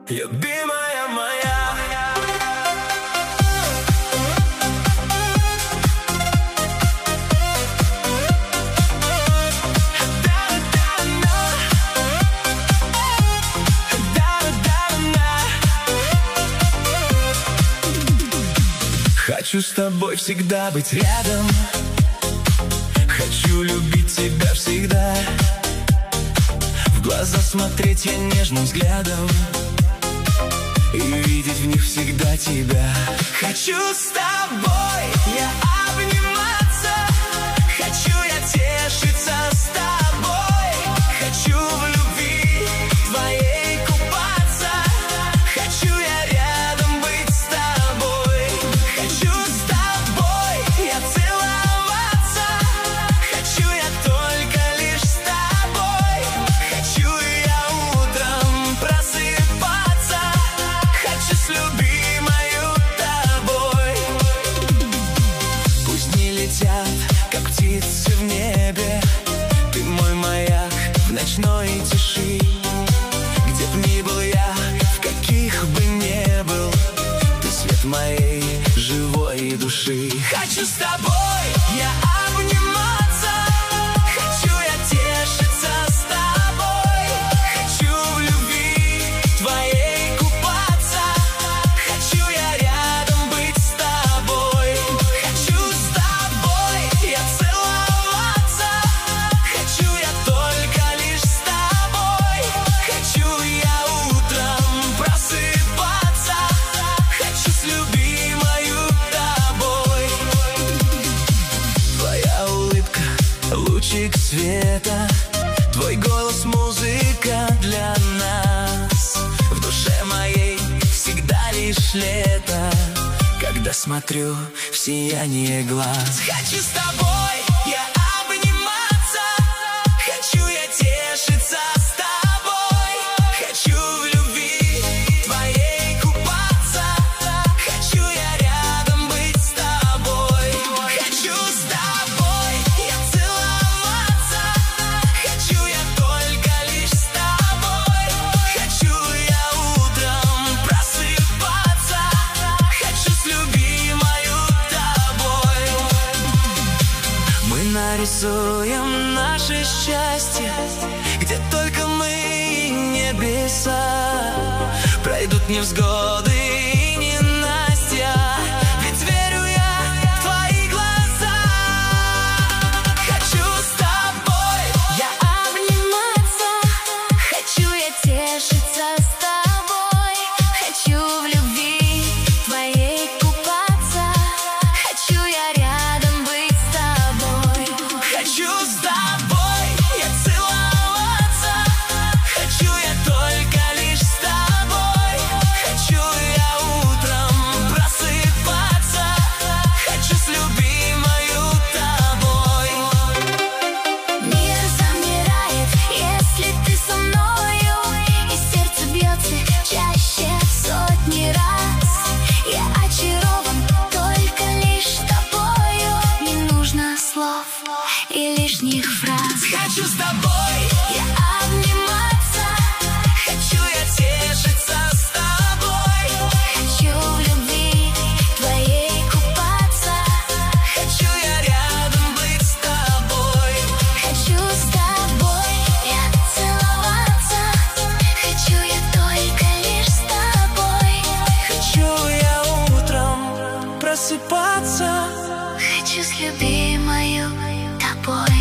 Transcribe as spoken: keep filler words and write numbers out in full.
любимая моя. Хочу с тобой всегда быть рядом, хочу любить тебя всегда, в глаза смотреть я нежным взглядом и видеть в них всегда тебя. Хочу с тобой я обниматься, хочу я тешиться с тобой, хочу в любви твоей купаться, хочу я рядом быть с тобой, хочу с тобой я целоваться, хочу я только лишь с тобой, хочу я утром просыпаться, хочу с любимою тобой. Пусть не летят, как птицы в небе, ты мой маяк в ночной тиши. Где б ни был я, в каких бы не был, ты свет моей живой души. Хочу с тобой я обниматься, хочу я тешиться с тобой, хочу в любви твоей купаться, хочу я рядом быть с тобой, хочу с тобой я целоваться, хочу я только лишь с тобой, хочу я утром просыпаться, хочу с любимою тобой. Твоя улыбка — лучик света, твой голос — музыка для нас, в душе моей всегда лишь лето, когда смотрю в сияние глаз. Хочу с тобой я обниматься, хочу я тешиться с тобой, хочу в любви твоей купаться, хочу я рядом быть с тобой, хочу с тобой я целоваться, хочу я только лишь с тобой, хочу я утром просыпаться, хочу с любимою тобой. Мы нарисуем наше счастье, где только мы и небеса, пройдут невзгоды и ненастья, ведь верю я в твои глаза. Хочу с тобой Я обниматься, хочу я тешиться с тобой, хочу в любви твоей купаться, хочу я рядом быть с тобой. хочу с тобой я целоваться, хочу я только лишь с тобой, хочу я утром просыпаться, хочу с любимою тобой. Мир замирает, если ты со мною, и сердце бьется чаще в сотни раз. Я очарован только лишь тобою, не нужно слов и лишних фраз. Хочу с тобой Я обниматься, хочу я тешиться с тобой, хочу в любви твоей купаться, хочу я рядом быть с тобой, хочу с тобой я целоваться, хочу я только лишь с тобой, хочу я утром просыпаться, хочу с любимою тобой.